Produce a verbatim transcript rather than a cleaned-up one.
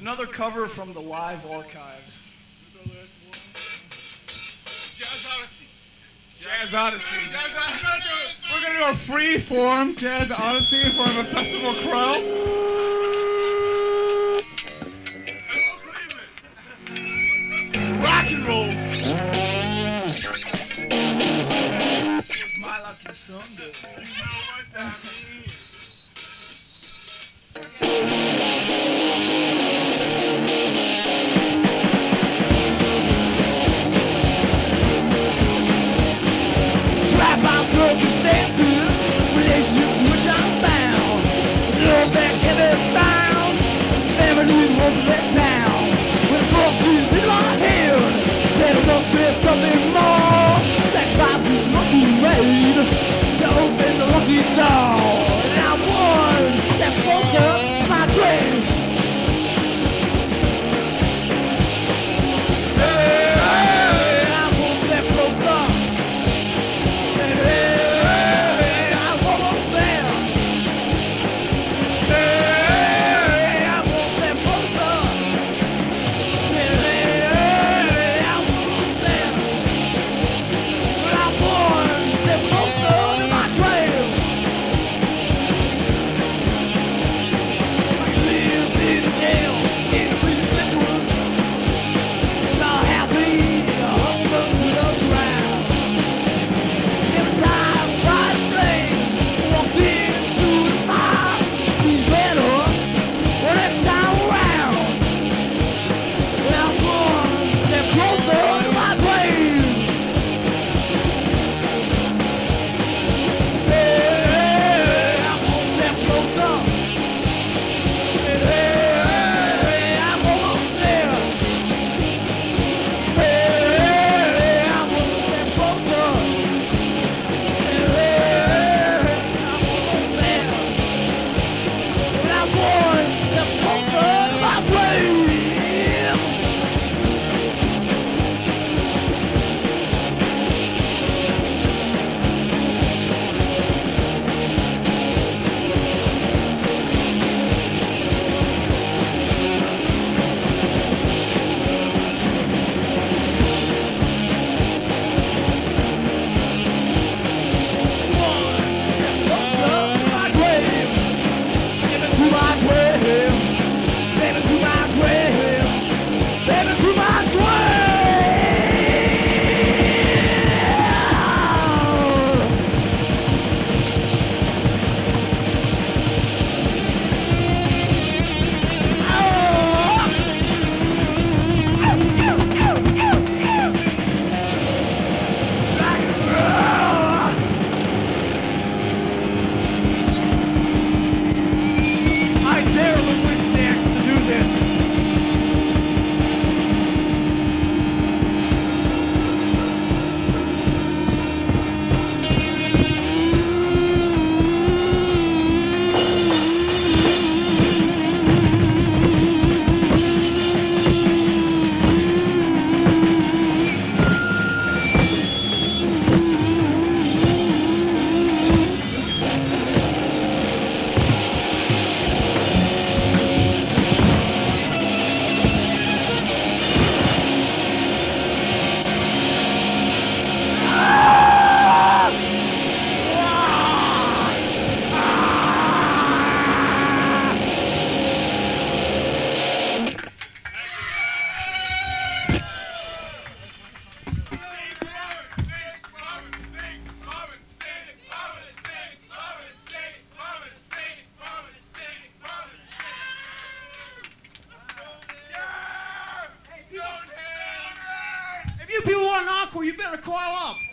Another cover from the live archives. Jazz Odyssey. Jazz Odyssey. Jazz Odyssey. We're gonna do a free form Jazz Odyssey in front of a festival crowd. Hello, Cleveland. Rock and roll. It's my lucky Sunday. You know what that means. Drive-by circumstances, relationships which I found, love that can be found, family won't let down. When the forces in my head, there must be something more. Sacrifices must be made to open the lucky door. And I'm one step closer to my grave. Hey, I'm one step closer. If you people want an encore, you better call up.